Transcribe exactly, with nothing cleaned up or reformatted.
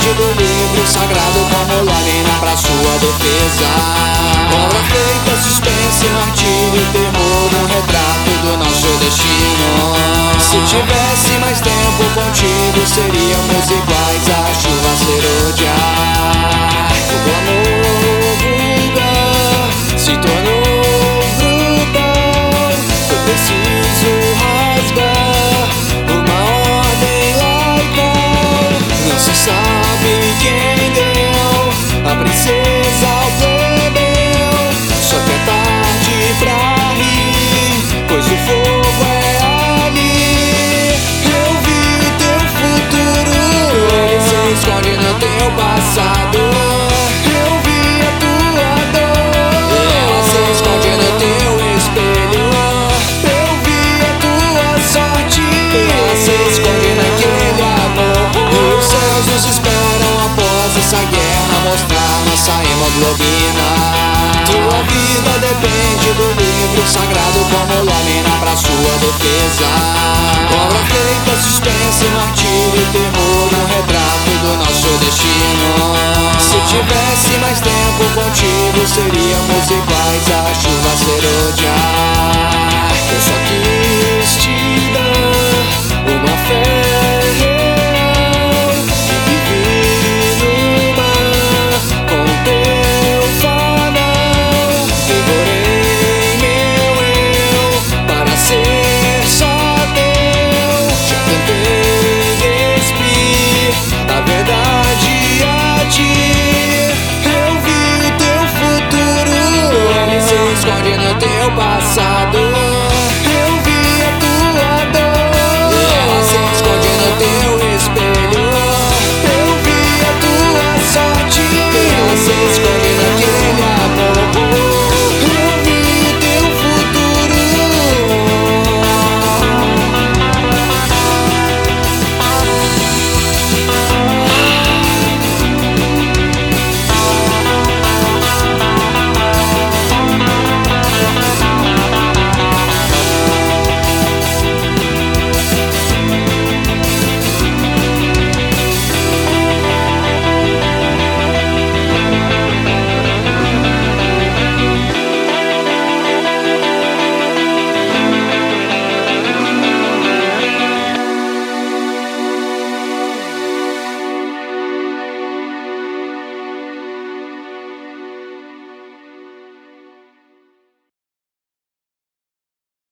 depende do livro sagrado como lâmina pra sua defesa. Obra feita, suspense, martírio, terror, um retrato do nosso destino. Se tivesse mais tempo contigo, seríamos iguais à chuva serôdia. O glamour vulgar se tornou brutal. Foi preciso rasgar uma ordem laical. Não se sabe quem deu a princesa ao plebeu. Só que é tarde pra rir, pois o fogo é ali. Eu vi o teu futuro, ele se esconde no teu passado. Eu vi a tua dor, ela se esconde no teu espelho. Eu vi a tua sorte, ela se esconde naquele amor. E os céus nos esperam após essa guerra mostrar nossa hemoglobina. Tua vida depende do livro sagrado como lâmina pra sua defesa. Obra feita, suspense, martírio, terror, um retrato do nosso destino. Se tivesse mais tempo contigo, seríamos iguais